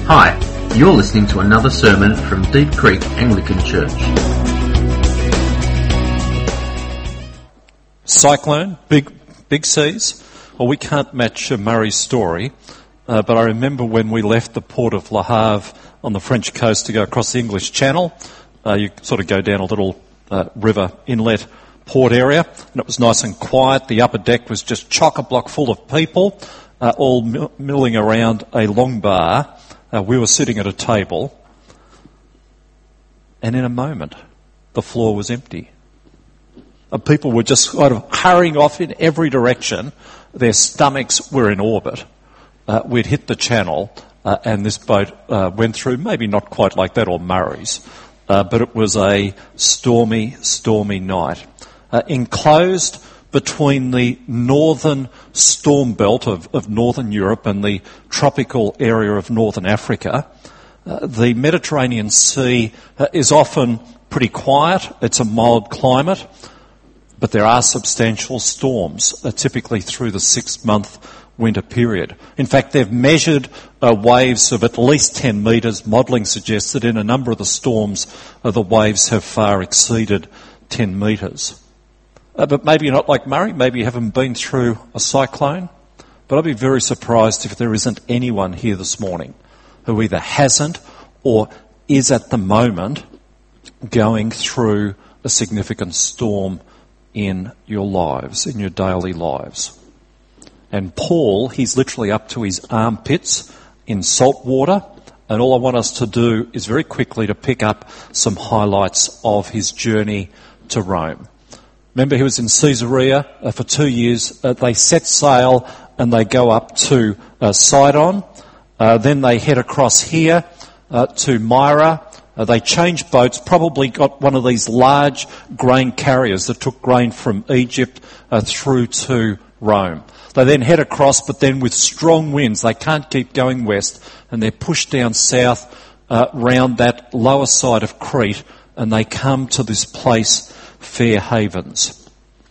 Hi, you're listening to another sermon from Deep Creek Anglican Church. Cyclone, big seas. Well, we can't match Murray's story, but I remember when we left the port of Le Havre on the French coast to go across the English Channel, you sort of go down a little river inlet port area, and it was nice and quiet. The upper deck was just chock-a-block full of people, all milling around a long bar. We were sitting at a table, and in a moment, the floor was empty. People were just sort of hurrying off in every direction. Their stomachs were in orbit. We'd hit the channel, and this boat went through, maybe not quite like that or Murray's, but it was a stormy night. Enclosed between the northern storm belt of northern Europe and the tropical area of northern Africa, the Mediterranean Sea is often pretty quiet. It's a mild climate, but there are substantial storms, typically through the 6-month winter period. In fact, they've measured waves of at least 10 metres. Modelling suggests that in a number of the storms, the waves have far exceeded 10 metres. But maybe you're not like Murray, maybe you haven't been through a cyclone, but I'd be very surprised if there isn't anyone here this morning who either hasn't or is at the moment going through a significant storm in your lives, in your daily lives. And Paul, he's literally up to his armpits in salt water, and all I want us to do is very quickly to pick up some highlights of his journey to Rome. Remember, he was in Caesarea for 2 years. They set sail and they go up to Sidon. Then they head across here to Myra. They change boats, probably got one of these large grain carriers that took grain from Egypt through to Rome. They then head across, but then with strong winds, they can't keep going west, and they're pushed down south round that lower side of Crete, and they come to this place, Fair Havens.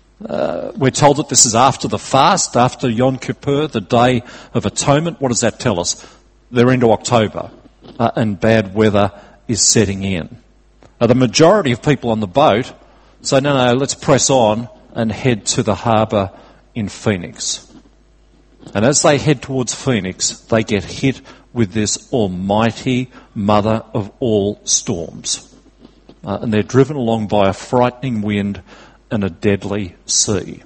We're told that this is after the fast, after Yom Kippur, the Day of Atonement. What does that tell us? They're into October, and bad weather is setting in. The majority of people on the boat say, no, let's press on and head to the harbour in Phoenix. And as they head towards Phoenix, they get hit with this almighty mother of all storms. And they're driven along by a frightening wind and a deadly sea.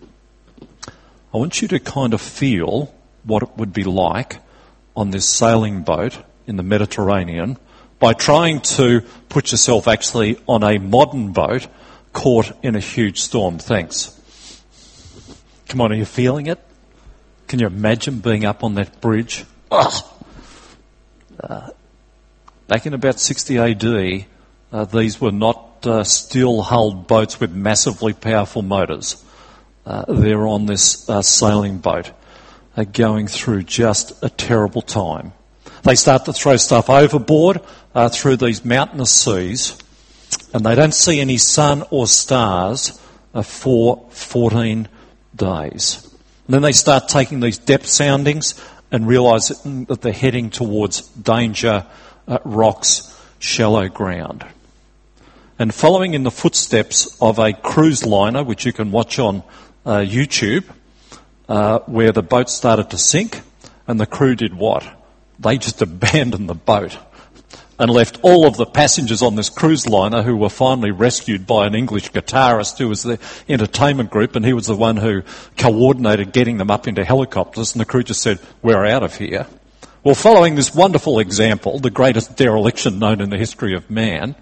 I want you to kind of feel what it would be like on this sailing boat in the Mediterranean by trying to put yourself actually on a modern boat caught in a huge storm. Thanks. Come on, are you feeling it? Can you imagine being up on that bridge? Back in about 60 AD, these were not steel-hulled boats with massively powerful motors. They're on this sailing boat, going through just a terrible time. They start to throw stuff overboard through these mountainous seas, and they don't see any sun or stars for 14 days. And then they start taking these depth soundings and realising that they're heading towards danger, rocks, shallow ground. And following in the footsteps of a cruise liner, which you can watch on YouTube, where the boat started to sink, and the crew did what? They just abandoned the boat and left all of the passengers on this cruise liner, who were finally rescued by an English guitarist who was the entertainment group, and he was the one who coordinated getting them up into helicopters, and the crew just said, we're out of here. Well, following this wonderful example, the greatest dereliction known in the history of man,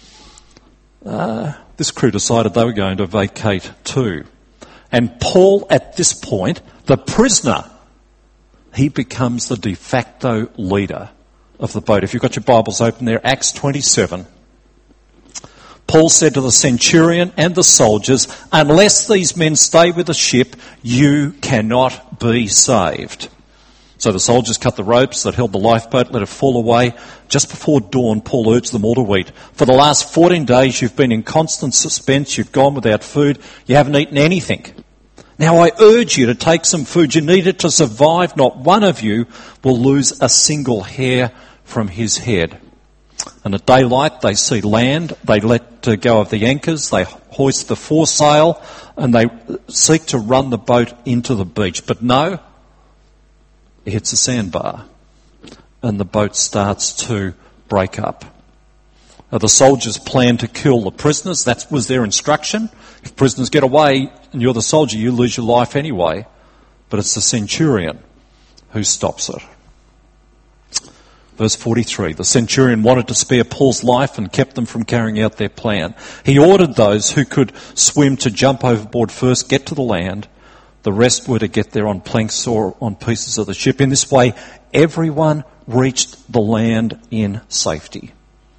this crew decided they were going to vacate too. And Paul, at this point, the prisoner, he becomes the de facto leader of the boat. If you've got your Bibles open there, Acts 27. Paul said to the centurion and the soldiers, unless these men stay with the ship, you cannot be saved. So the soldiers cut the ropes that held the lifeboat, let it fall away. Just before dawn, Paul urged them all to eat. For the last 14 days you've been in constant suspense, you've gone without food, you haven't eaten anything. Now I urge you to take some food. You need it to survive. Not one of you will lose a single hair from his head. And at daylight they see land, they let go of the anchors, they hoist the foresail, and they seek to run the boat into the beach. But no, it hits a sandbar, and the boat starts to break up. The soldiers plan to kill the prisoners. That was their instruction. If prisoners get away and you're the soldier, you lose your life anyway. But it's the centurion who stops it. Verse 43, the centurion wanted to spare Paul's life and kept them from carrying out their plan. He ordered those who could swim to jump overboard first, get to the land. The rest were to get there on planks or on pieces of the ship. In this way, everyone reached the land in safety.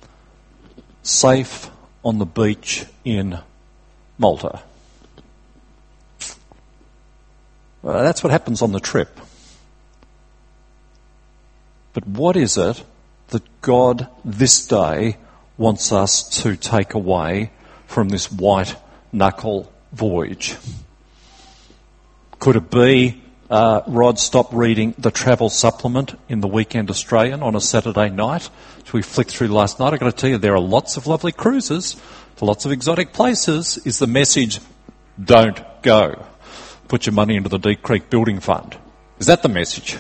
Safe on the beach in Malta. Well, that's what happens on the trip. But what is it that God this day wants us to take away from this white knuckle voyage? Could it be, Rod, stop reading the travel supplement in the Weekend Australian on a Saturday night, which we flicked through last night? I've got to tell you, there are lots of lovely cruises to lots of exotic places. Is the message, don't go. Put your money into the Deep Creek Building Fund. Is that the message?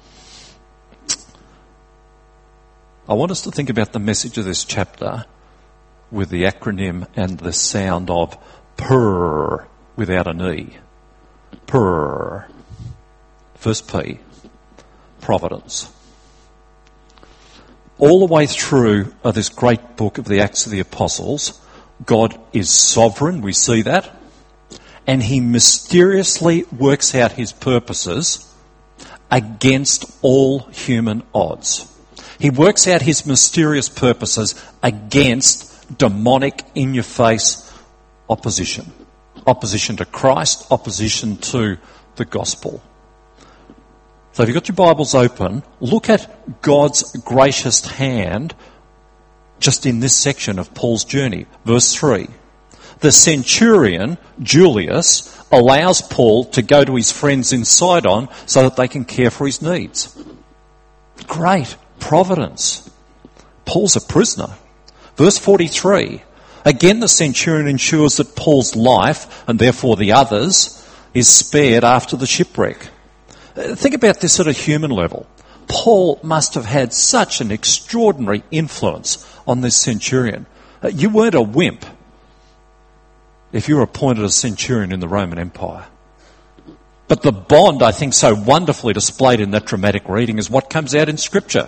I want us to think about the message of this chapter with the acronym and the sound of PUR without an E. PUR. First P, providence. All the way through this great book of the Acts of the Apostles, God is sovereign, we see that, and he mysteriously works out his purposes against all human odds. He works out his mysterious purposes against demonic, in-your-face opposition. Opposition to Christ, opposition to the gospel. So if you've got your Bibles open, look at God's gracious hand just in this section of Paul's journey. Verse 3. The centurion, Julius, allows Paul to go to his friends in Sidon so that they can care for his needs. Great providence. Paul's a prisoner. Verse 43. Again, the centurion ensures that Paul's life, and therefore the others, is spared after the shipwreck. Think about this at a human level. Paul must have had such an extraordinary influence on this centurion. You weren't a wimp if you were appointed a centurion in the Roman Empire. But the bond, I think, so wonderfully displayed in that dramatic reading is what comes out in Scripture.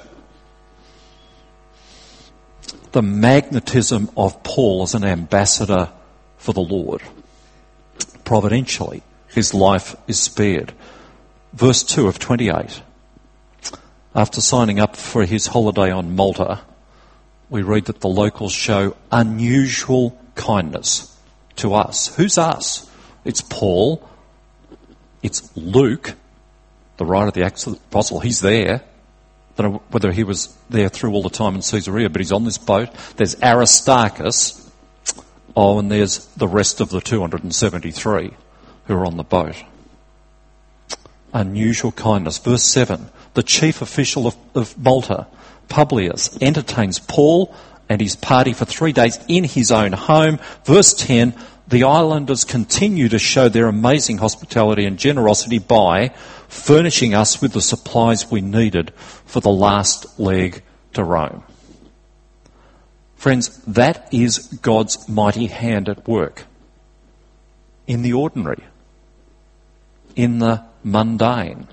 The magnetism of Paul as an ambassador for the Lord. Providentially, his life is spared. Verse 2 of 28. After signing up for his holiday on Malta, we read that the locals show unusual kindness to us. Who's us? It's Paul. It's Luke, the writer of the Acts of the Apostle. He's there. I don't know whether he was there through all the time in Caesarea, but he's on this boat. There's Aristarchus. Oh, and there's the rest of the 273 who are on the boat. Unusual kindness. Verse 7. The chief official of Malta, Publius, entertains Paul and his party for 3 days in his own home. Verse 10. The islanders continue to show their amazing hospitality and generosity by furnishing us with the supplies we needed for the last leg to Rome. Friends, that is God's mighty hand at work. In the ordinary. In the mundane.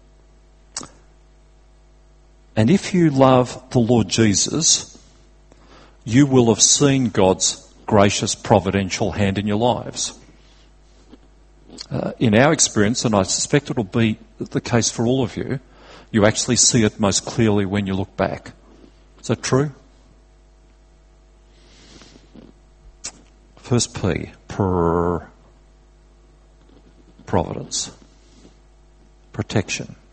And if you love the Lord Jesus, you will have seen God's gracious providential hand in your lives. In our experience, and I suspect it will be the case for all of you, you actually see it most clearly when you look back. Is that true? First P, providence, protection.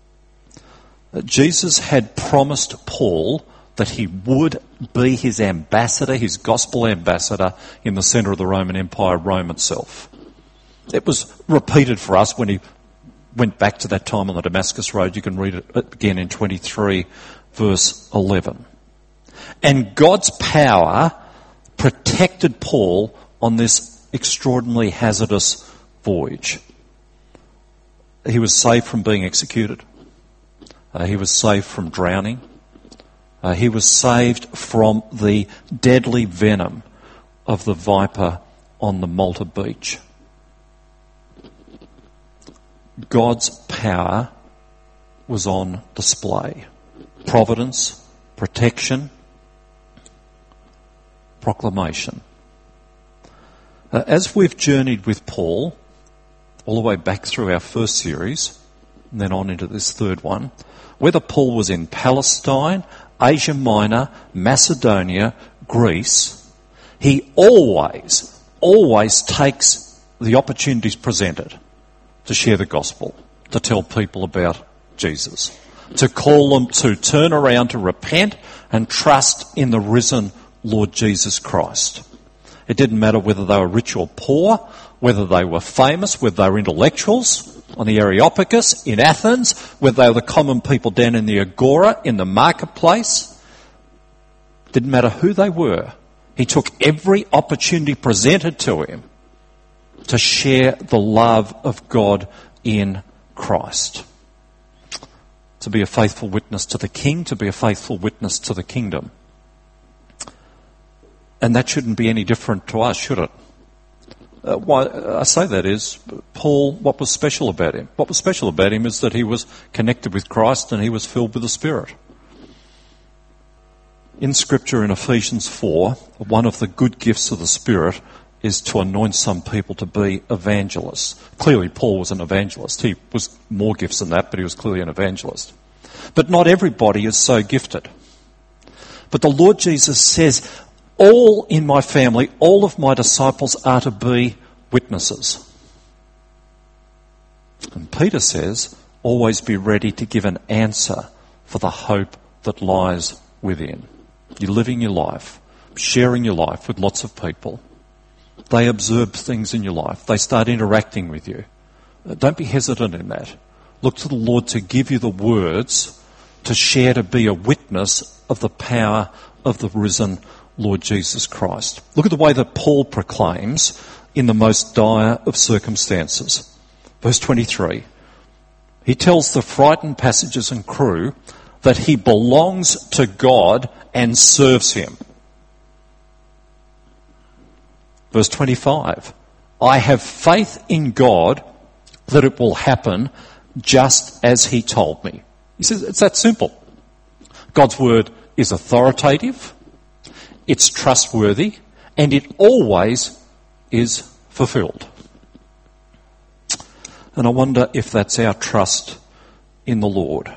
Jesus had promised Paul that he would be his ambassador, his gospel ambassador in the centre of the Roman Empire, Rome itself. It was repeated for us when he went back to that time on the Damascus Road. You can read it again in 23 verse 11. And God's power protected Paul on this extraordinarily hazardous voyage. He was saved from being executed. He was saved from drowning. He was saved from the deadly venom of the viper on the Malta beach. God's power was on display. Providence, protection, proclamation. As we've journeyed with Paul, all the way back through our first series, and then on into this third one, whether Paul was in Palestine, Asia Minor, Macedonia, Greece, he always takes the opportunities presented to share the gospel, to tell people about Jesus, to call them to turn around, to repent and trust in the risen Lord Jesus Christ. It didn't matter whether they were rich or poor, whether they were famous, whether they were intellectuals on the Areopagus in Athens, whether they were the common people down in the Agora, in the marketplace. Didn't matter who they were. He took every opportunity presented to him to share the love of God in Christ. To be a faithful witness to the King, to be a faithful witness to the kingdom. And that shouldn't be any different to us, should it? Why I say that is, Paul, what was special about him? What was special about him is that he was connected with Christ and he was filled with the Spirit. In Scripture, in Ephesians 4, one of the good gifts of the Spirit is to anoint some people to be evangelists. Clearly, Paul was an evangelist. He was more gifts than that, but he was clearly an evangelist. But not everybody is so gifted. But the Lord Jesus says, all in my family, all of my disciples are to be witnesses. And Peter says, always be ready to give an answer for the hope that lies within. You're living your life, sharing your life with lots of people. They observe things in your life. They start interacting with you. Don't be hesitant in that. Look to the Lord to give you the words to share, to be a witness of the power of the risen Lord Jesus Christ. Look at the way that Paul proclaims in the most dire of circumstances. Verse 23. He tells the frightened passengers and crew that he belongs to God and serves him. Verse 25. I have faith in God that it will happen just as he told me. He says it's that simple. God's word is authoritative, it's trustworthy, and it always is fulfilled. And I wonder if that's our trust in the Lord.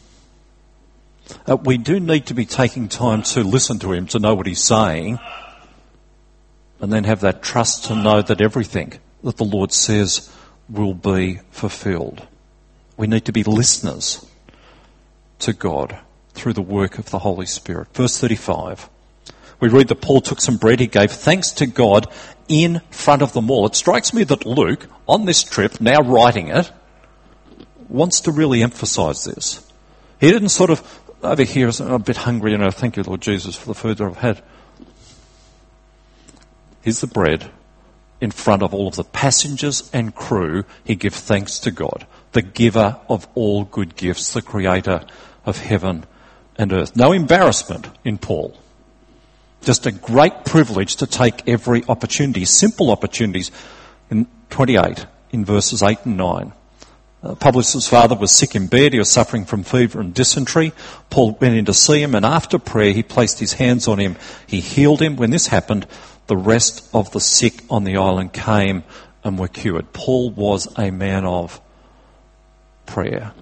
We do need to be taking time to listen to him, to know what he's saying, and then have that trust to know that everything that the Lord says will be fulfilled. We need to be listeners to God through the work of the Holy Spirit. Verse 35. We read that Paul took some bread, he gave thanks to God in front of them all. It strikes me that Luke, on this trip, now writing it, wants to really emphasise this. He didn't sort of, over here, I'm a bit hungry, thank you, Lord Jesus, for the food that I've had. Here's the bread. In front of all of the passengers and crew, he gives thanks to God, the giver of all good gifts, the creator of heaven and earth. No embarrassment in Paul. Just a great privilege to take every opportunity, simple opportunities. In 28, in verses 8 and 9. Publius' father was sick in bed. He was suffering from fever and dysentery. Paul went in to see him, and after prayer, he placed his hands on him. He healed him. When this happened, the rest of the sick on the island came and were cured. Paul was a man of prayer.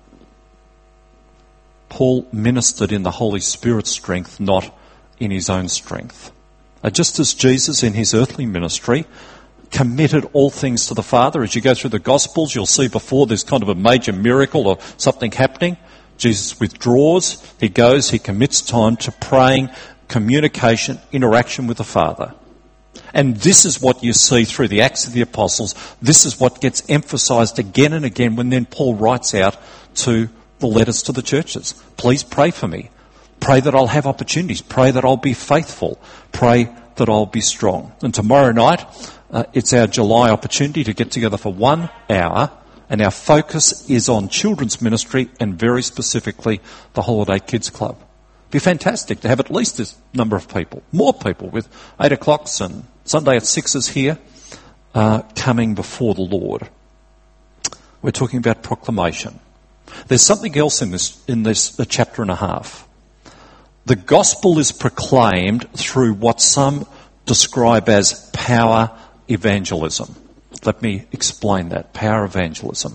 Paul ministered in the Holy Spirit's strength, not in his own strength. Just as Jesus in his earthly ministry committed all things to the Father. As you go through the Gospels, you'll see before there's kind of a major miracle or something happening. Jesus withdraws, he goes, he commits time to praying, communication, interaction with the Father. And this is what you see through the Acts of the Apostles. This is what gets emphasised again and again when then Paul writes out to the letters to the churches. Please pray for me. Pray that I'll have opportunities. Pray that I'll be faithful. Pray that I'll be strong. And tomorrow night, it's our July opportunity to get together for 1 hour, and our focus is on children's ministry and very specifically the Holiday Kids Club. It'd be fantastic to have at least this number of people, more people, with 8 o'clocks and Sunday at 6s here, coming before the Lord. We're talking about proclamation. There's something else in this chapter and a half. The gospel is proclaimed through what some describe as power evangelism. Let me explain that. Power evangelism.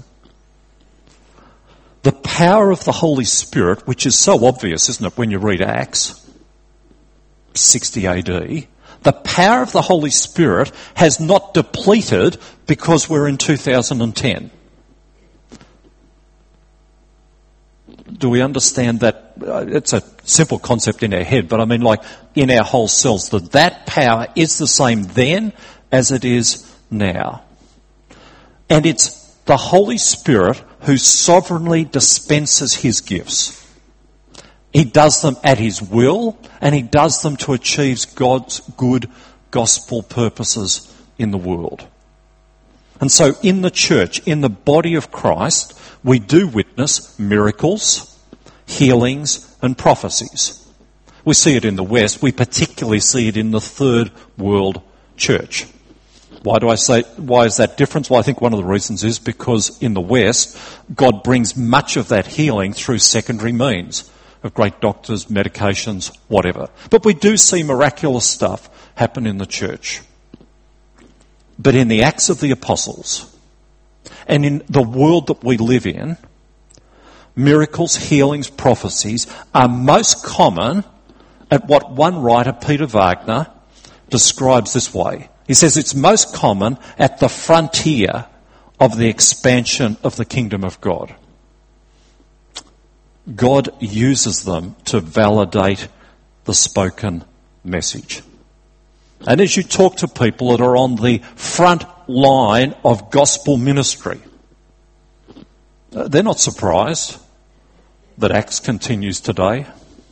The power of the Holy Spirit, which is so obvious, isn't it, when you read Acts 60 AD, the power of the Holy Spirit has not depleted because we're in 2010. Do we understand that? It's a simple concept in our head, but I mean like in our whole selves, that power is the same then as it is now. And it's the Holy Spirit who sovereignly dispenses his gifts. He does them at his will, and he does them to achieve God's good gospel purposes in the world. And so in the church, in the body of Christ, we do witness miracles, healings, and prophecies. We see it in the West. We particularly see it in the third world church. Why is that different? Well, I think one of the reasons is because in the West, God brings much of that healing through secondary means of great doctors, medications, whatever. But we do see miraculous stuff happen in the church. But in the Acts of the Apostles and in the world that we live in, miracles, healings, prophecies are most common at what one writer, Peter Wagner, describes this way. He says it's most common at the frontier of the expansion of the kingdom of God. God uses them to validate the spoken message. And as you talk to people that are on the front line of gospel ministry, they're not surprised that Acts continues today.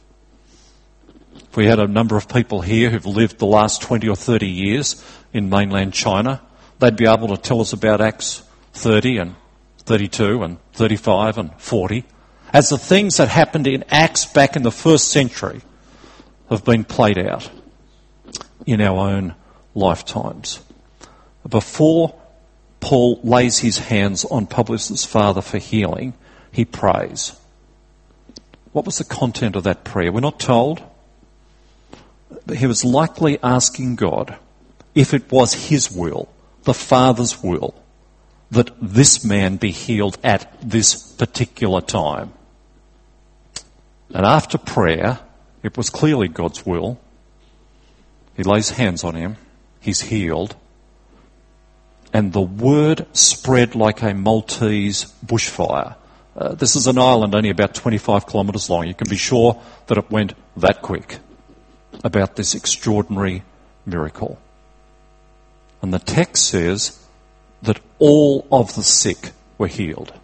If we had a number of people here who've lived the last 20 or 30 years in mainland China, they'd be able to tell us about Acts 30 and 32 and 35 and 40, as the things that happened in Acts back in the first century have been played out in our own lifetimes. Before Paul lays his hands on Publius' father for healing, he prays. What was the content of that prayer? We're not told. But he was likely asking God if it was his will, the Father's will, that this man be healed at this particular time. And after prayer, it was clearly God's will. He lays hands on him. He's healed. And the word spread like a Maltese bushfire. This is an island only about 25 kilometres long. You can be sure that it went that quick about this extraordinary miracle. And the text says that all of the sick were healed.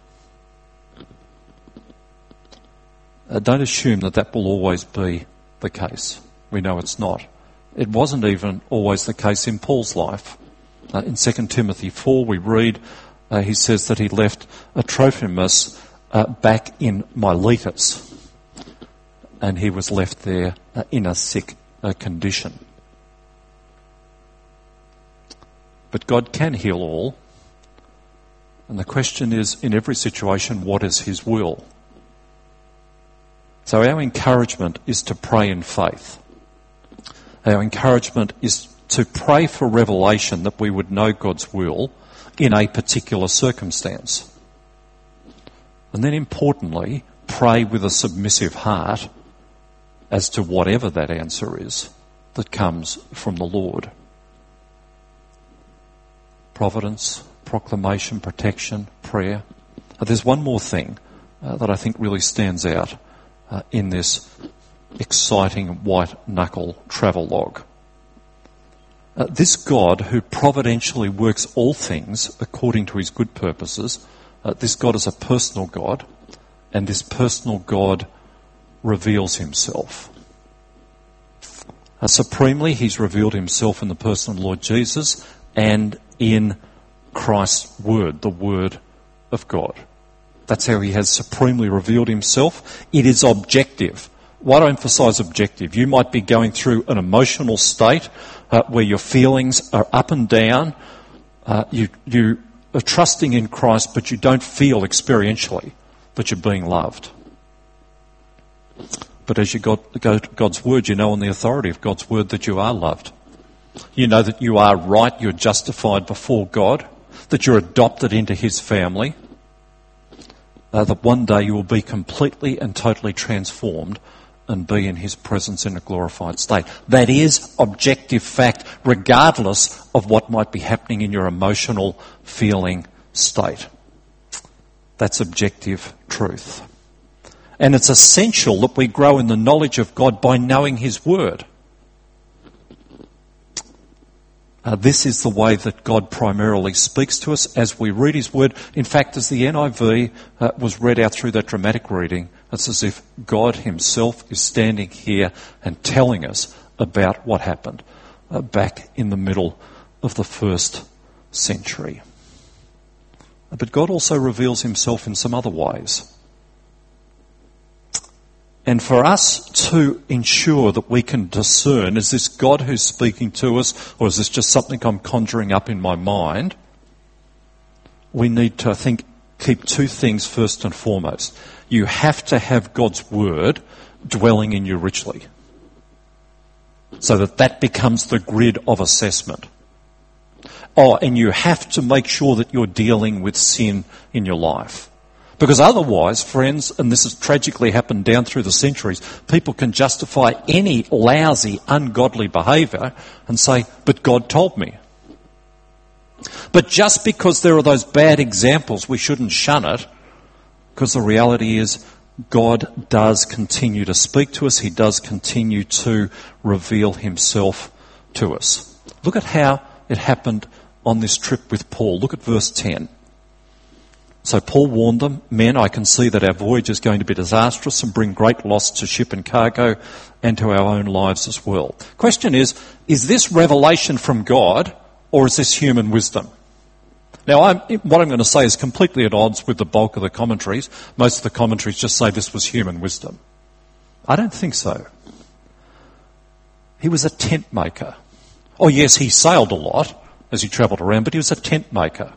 Don't assume that will always be the case. We know it's not. It wasn't even always the case in Paul's life. In 2 Timothy 4 we read, he says that he left Trophimus back in Miletus, and he was left there in a sick condition. But God can heal all, and the question is, in every situation, what is his will? So our encouragement is to pray in faith. Our encouragement is to pray for revelation that we would know God's will in a particular circumstance. And then importantly, pray with a submissive heart as to whatever that answer is that comes from the Lord. Providence, proclamation, protection, prayer. There's one more thing that I think really stands out in this exciting white-knuckle travelogue. This God who providentially works all things according to his good purposes, this God is a personal God, and this personal God reveals himself. Supremely, he's revealed himself in the person of the Lord Jesus and in Christ's word, the word of God. That's how he has supremely revealed himself. It is objective. Why do I emphasise objective? You might be going through an emotional state where your feelings are up and down. You are trusting in Christ, but you don't feel experientially that you're being loved. But as you go to God's word, you know on the authority of God's word that you are loved. You know that you are right, you're justified before God, that you're adopted into his family, that one day you will be completely and totally transformed and be in his presence in a glorified state. That is objective fact, regardless of what might be happening in your emotional feeling state. That's objective truth. And it's essential that we grow in the knowledge of God by knowing his word. This is the way that God primarily speaks to us as we read his word. In fact, as the NIV was read out through that dramatic reading, it's as if God himself is standing here and telling us about what happened back in the middle of the first century. But God also reveals himself in some other ways. And for us to ensure that we can discern, is this God who's speaking to us, or is this just something I'm conjuring up in my mind? We need to, I think, keep two things first and foremost. You have to have God's word dwelling in you richly, so that becomes the grid of assessment. And you have to make sure that you're dealing with sin in your life. Because otherwise, friends, and this has tragically happened down through the centuries, people can justify any lousy, ungodly behaviour and say, but God told me. But just because there are those bad examples, we shouldn't shun it, because the reality is God does continue to speak to us. He does continue to reveal himself to us. Look at how it happened on this trip with Paul. Look at verse 10. So Paul warned them, men, I can see that our voyage is going to be disastrous and bring great loss to ship and cargo and to our own lives as well. Question is this revelation from God or is this human wisdom? Now, what I'm going to say is completely at odds with the bulk of the commentaries. Most of the commentaries just say this was human wisdom. I don't think so. He was a tent maker. Oh yes, he sailed a lot as he travelled around, but he was a tent maker.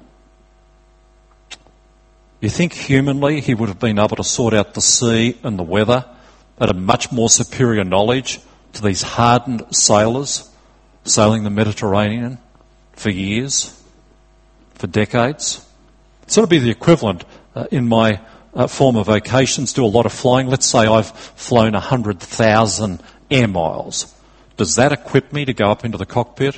You think humanly he would have been able to sort out the sea and the weather at a much more superior knowledge to these hardened sailors sailing the Mediterranean for years, for decades? Sort of be the equivalent in my former vacations, do a lot of flying. Let's say I've flown 100,000 air miles. Does that equip me to go up into the cockpit?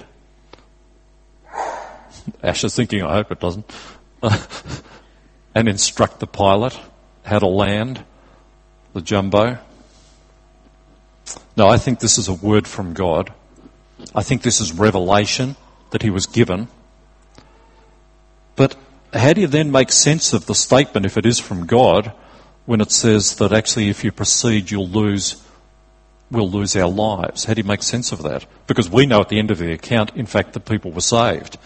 Ash is thinking, I hope it doesn't. And instruct the pilot how to land the jumbo. No, I think this is a word from God. I think this is revelation that he was given. But how do you then make sense of the statement, if it is from God, when it says that actually if you proceed we'll lose our lives? How do you make sense of that? Because we know at the end of the account, in fact, that people were saved.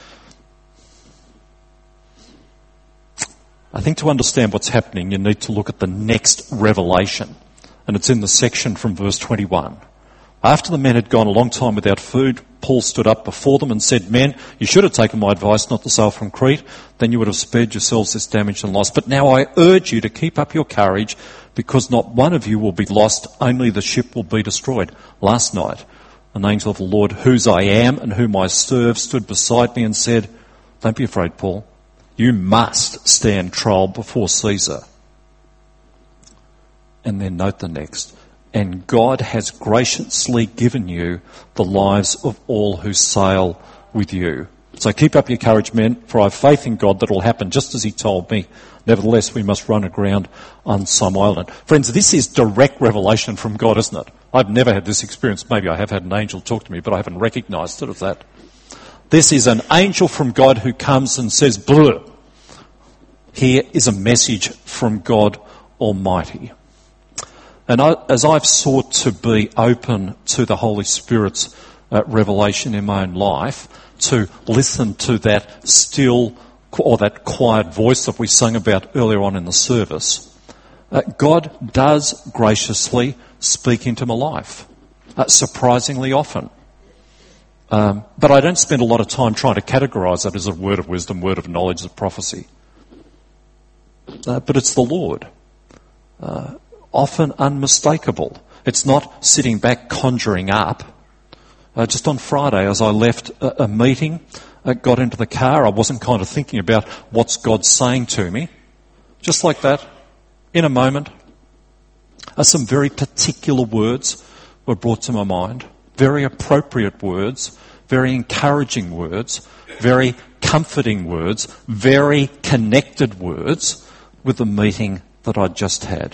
I think to understand what's happening, you need to look at the next revelation. And it's in the section from verse 21. After the men had gone a long time without food, Paul stood up before them and said, men, you should have taken my advice not to sail from Crete. Then you would have spared yourselves this damage and loss. But now I urge you to keep up your courage, because not one of you will be lost, only the ship will be destroyed. Last night, an angel of the Lord, whose I am and whom I serve, stood beside me and said, don't be afraid, Paul. You must stand trial before Caesar. And then note the next. And God has graciously given you the lives of all who sail with you. So keep up your courage, men, for I have faith in God that it will happen just as he told me. Nevertheless, we must run aground on some island. Friends, this is direct revelation from God, isn't it? I've never had this experience. Maybe I have had an angel talk to me, but I haven't recognised it as that. This is an angel from God who comes and says, bleh. Here is a message from God Almighty. And as I've sought to be open to the Holy Spirit's revelation in my own life, to listen to that still or that quiet voice that we sang about earlier on in the service, God does graciously speak into my life, surprisingly often. But I don't spend a lot of time trying to categorise that as a word of wisdom, word of knowledge, of prophecy. But it's the Lord, often unmistakable. It's not sitting back conjuring up. Just on Friday, as I left a meeting, got into the car, I wasn't kind of thinking about what's God saying to me. Just like that, in a moment, some very particular words were brought to my mind. Very appropriate words, very encouraging words, very comforting words, very connected words with the meeting that I'd just had.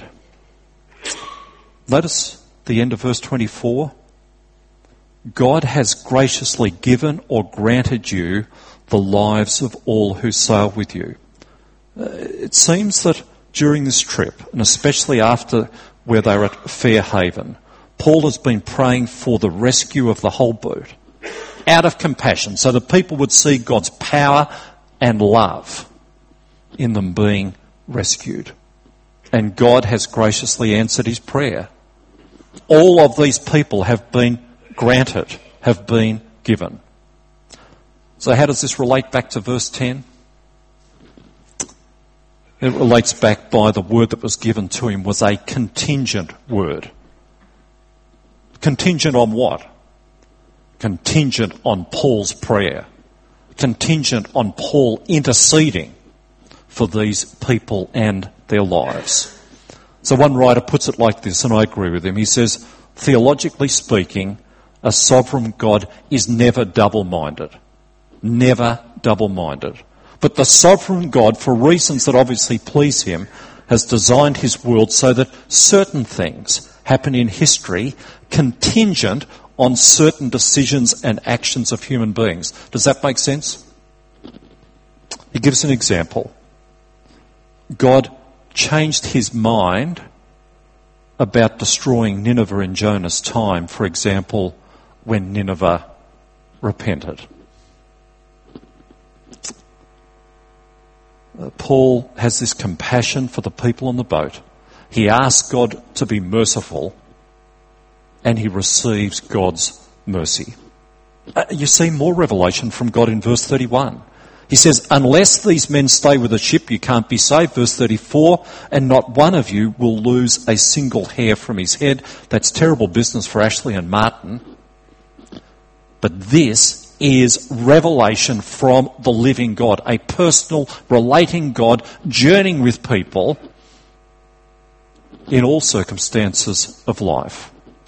Notice the end of verse 24. God has graciously given or granted you the lives of all who sail with you. It seems that during this trip, and especially after where they were at Fairhaven, Paul has been praying for the rescue of the whole boat out of compassion, so that people would see God's power and love in them being rescued. And God has graciously answered his prayer. All of these people have been granted, have been given. So how does this relate back to verse 10? It relates back by the word that was given to him was a contingent word. Contingent on what? Contingent on Paul's prayer. Contingent on Paul interceding for these people and their lives. So one writer puts it like this, and I agree with him. He says, theologically speaking, a sovereign God is never double-minded. Never double-minded. But the sovereign God, for reasons that obviously please him, has designed his world so that certain things happen in history contingent on certain decisions and actions of human beings. Does that make sense? He gives an example. God changed his mind about destroying Nineveh in Jonah's time, for example, when Nineveh repented. Paul has this compassion for the people on the boat. He asks God to be merciful, and he receives God's mercy. You see more revelation from God in verse 31. He says, unless these men stay with the ship, you can't be saved. Verse 34, and not one of you will lose a single hair from his head. That's terrible business for Ashley and Martin. But this is revelation from the living God, a personal, relating God, journeying with people in all circumstances of life.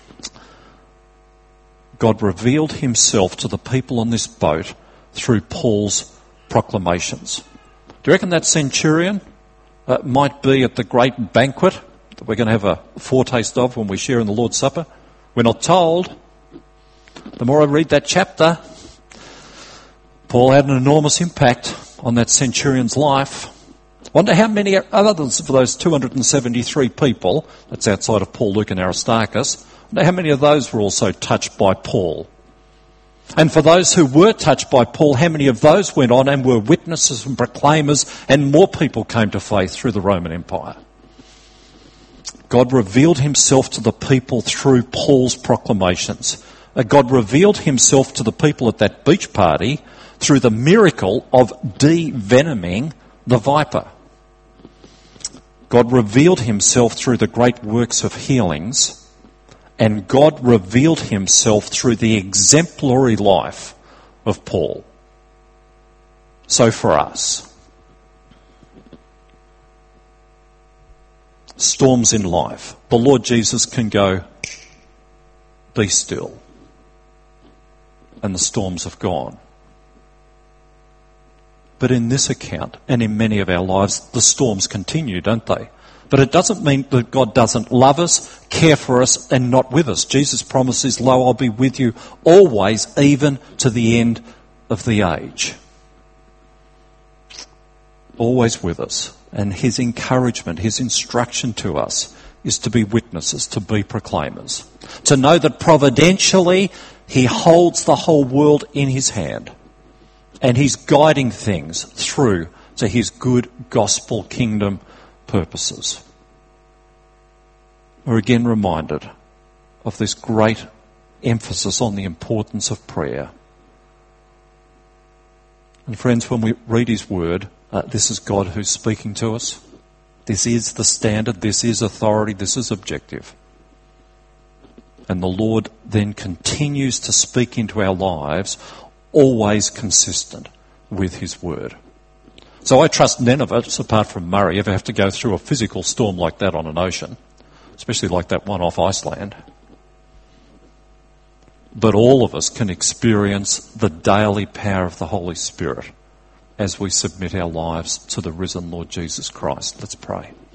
God revealed himself to the people on this boat through Paul's proclamations. Do you reckon that centurion might be at the great banquet that we're going to have a foretaste of when we share in the Lord's Supper? We're not told. The more I read that chapter, Paul had an enormous impact on that centurion's life. Wonder how many others of those 273 people, that's outside of Paul, Luke and Aristarchus, wonder how many of those were also touched by Paul. And for those who were touched by Paul, how many of those went on and were witnesses and proclaimers, and more people came to faith through the Roman Empire? God revealed himself to the people through Paul's proclamations. God revealed himself to the people at that beach party through the miracle of de-venoming the viper. God revealed himself through the great works of healings, and God revealed himself through the exemplary life of Paul. So for us, storms in life, the Lord Jesus can go, be still, and the storms have gone. But in this account, and in many of our lives, the storms continue, don't they? But it doesn't mean that God doesn't love us, care for us, and not with us. Jesus promises, lo, I'll be with you always, even to the end of the age. Always with us. And his encouragement, his instruction to us is to be witnesses, to be proclaimers. To know that providentially he holds the whole world in his hand and he's guiding things through to his good gospel kingdom purposes. We're again reminded of this great emphasis on the importance of prayer. And friends, when we read his word, this is God who's speaking to us. This is the standard, this is authority, this is objective. And the Lord then continues to speak into our lives, always consistent with his word. So I trust none of us, apart from Murray, ever have to go through a physical storm like that on an ocean, especially like that one off Iceland. But all of us can experience the daily power of the Holy Spirit as we submit our lives to the risen Lord Jesus Christ. Let's pray.